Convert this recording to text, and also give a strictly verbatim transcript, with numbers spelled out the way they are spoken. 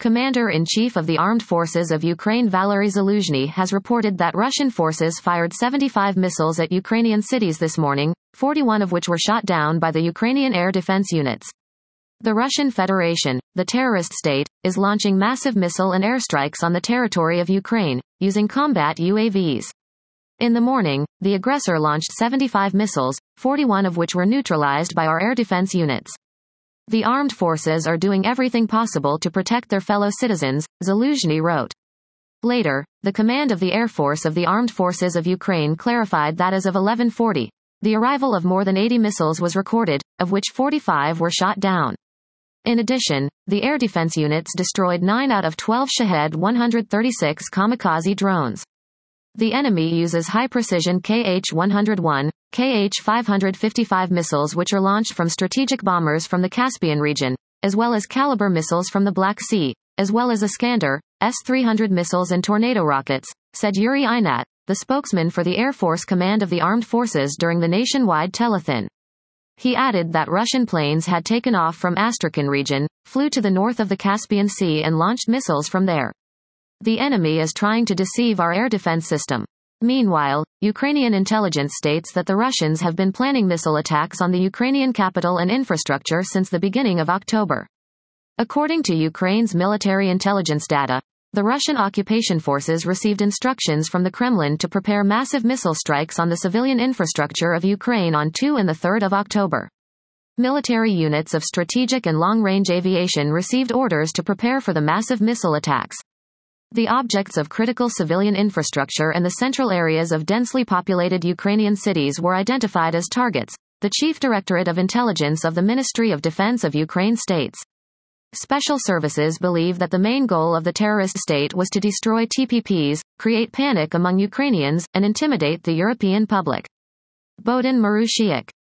Commander-in-Chief of the Armed Forces of Ukraine Valery Zaluzhny has reported that Russian forces fired seventy-five missiles at Ukrainian cities this morning, forty-one of which were shot down by the Ukrainian air defense units. The Russian Federation, the terrorist state, is launching massive missile and airstrikes on the territory of Ukraine, using combat U A Vs. In the morning, the aggressor launched seventy-five missiles, forty-one of which were neutralized by our air defense units. The armed forces are doing everything possible to protect their fellow citizens, Zaluzhny wrote. Later, the command of the Air Force of the Armed Forces of Ukraine clarified that as of eleven forty, the arrival of more than eighty missiles was recorded, of which forty-five were shot down. In addition, the air defense units destroyed nine out of twelve Shahed one thirty-six kamikaze drones. The enemy uses high-precision K H one oh one, K H five fifty-five missiles which are launched from strategic bombers from the Caspian region, as well as Caliber missiles from the Black Sea, as well as Iskander, S three hundred missiles and Tornado rockets, said Yuri Inat, the spokesman for the Air Force Command of the Armed Forces during the nationwide telethon. He added that Russian planes had taken off from Astrakhan region, flew to the north of the Caspian Sea and launched missiles from there. The enemy is trying to deceive our air defense system. Meanwhile, Ukrainian intelligence states that the Russians have been planning missile attacks on the Ukrainian capital and infrastructure since the beginning of October. According to Ukraine's military intelligence data, the Russian occupation forces received instructions from the Kremlin to prepare massive missile strikes on the civilian infrastructure of Ukraine on the second and the third of October. Military units of strategic and long-range aviation received orders to prepare for the massive missile attacks. The objects of critical civilian infrastructure and the central areas of densely populated Ukrainian cities were identified as targets, the Chief Directorate of Intelligence of the Ministry of Defense of Ukraine states. Special services believe that the main goal of the terrorist state was to destroy T P Ps, create panic among Ukrainians, and intimidate the European public. Bohdan Marushiuk,